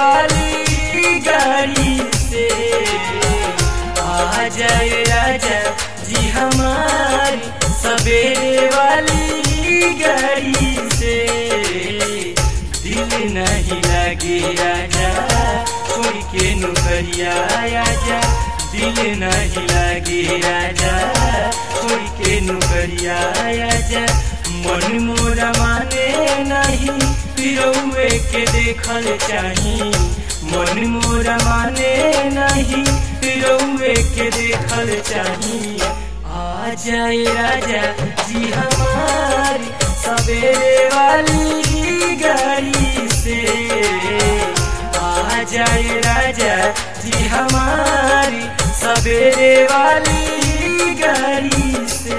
वाली गाड़ी से आ जाए राजा जी हमारी सवेरे वाली गाड़ी से। दिल नहीं लगे राजा छोड़ के नौकरिया आजा, दिल नहीं लगे राजा छोड़ के नौकरिया आजा। मन मोरा माने नहीं पिरौए के देखल चाही, मन मोरा माने नहीं पिरौए के देखल चाही। आ जाए राजा जी हमारी सवेरे वाली गाड़ी से, आ जाए राजा जी हमारी सवेरे वाली गाड़ी से।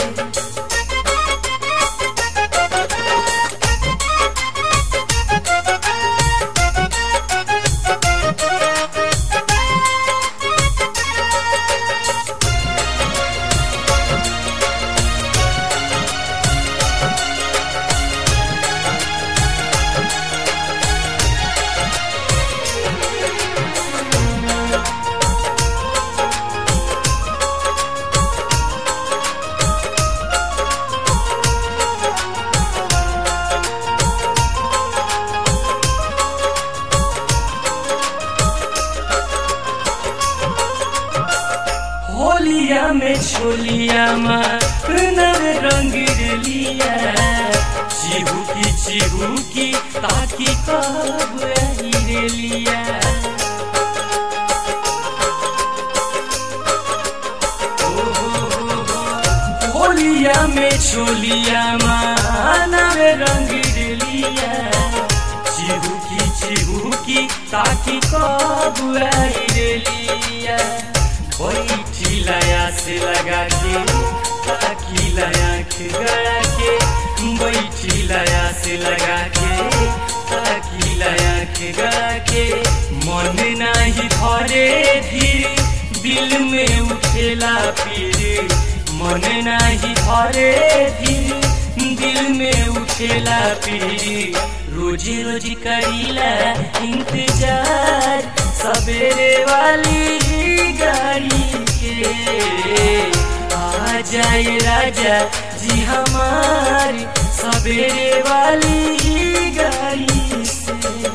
होलिया में छोलिया नर रंग लिया, चिहुकी ताकि कब रे लिया। होलिया में छोलिया नर रंग लिया, चिहुकी ताकि कब रे लिया। बैठी लाया से लगा के ताकि लाया गड़ा के, बैठी लाया से लगा के ताकि लाया गड़ा के। मन नहीं धरे धीरे दिल में उठेला पीर, मन नहीं धरे धीरे दिल में उठेला पीर। रोजी रोजी करीला इंतजार सवेरे वाली गाड़ी के। आ जाए राजा जी हमारी सवेरे वाली गाड़ी से।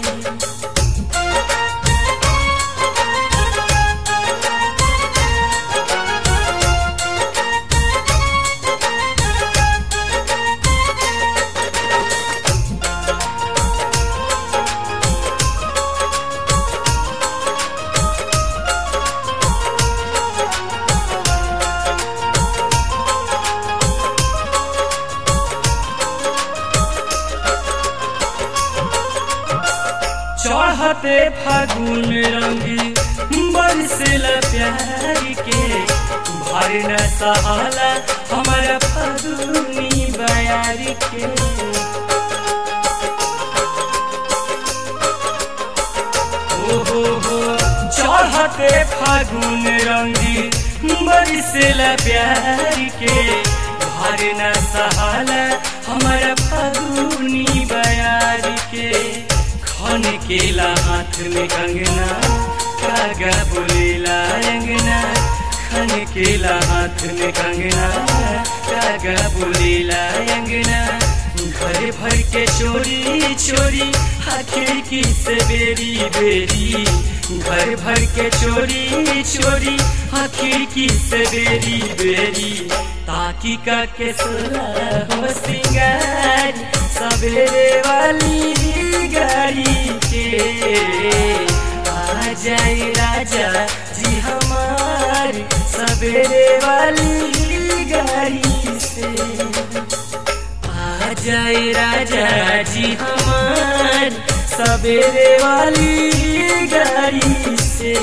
चढ़ते फागुन रंगी बरसेला प्यार के, भर न सहाला हमारा फागुनी बयार के। हो चढ़ते फागुन रंगी बरसेला प्यार के, भर न सहाला हमारा फागुनी बयार के। खन केला हाथ में कंगना कागा बोलेला अंगना, खन केला हाथ में कंगना कागा बोलेला अंगना। घर भर के चोरी चोरी खिड़की से बेरी बेरी, घर भर के चोरी चोरी खिड़की से बेरी बेरी। ताकि का के सोला हो सिंगार सवेरे वाली गाड़ी के। आ जाए राजा जी हमारी सवेरे वाली गाड़ी से, आ जाए राजा जी हमारी सवेरे वाली गाड़ी से।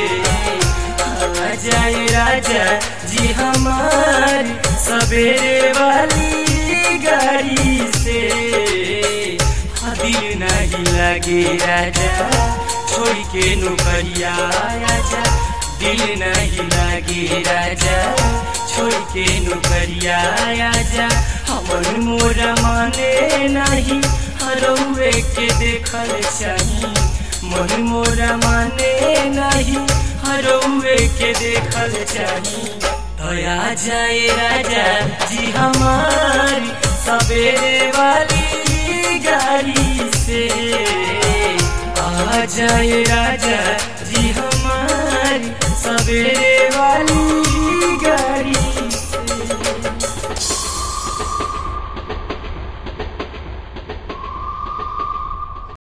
आ जाए राजा जी हमारी सवेरे वाली गाड़ी से। दिल नहीं लगे राजा छोड़ के नौकरिया आजा, दिल नहीं लगे राजा छोड़ के नौकरिया आजा। हमन मोरा माने नहीं हरौए के देखल चाही, मन मोरा माने नहीं हरौवे के देखल चाही। दया जाए राजा जी हमारी सवेरे वाली गाड़ी से, आ जाए राजा जी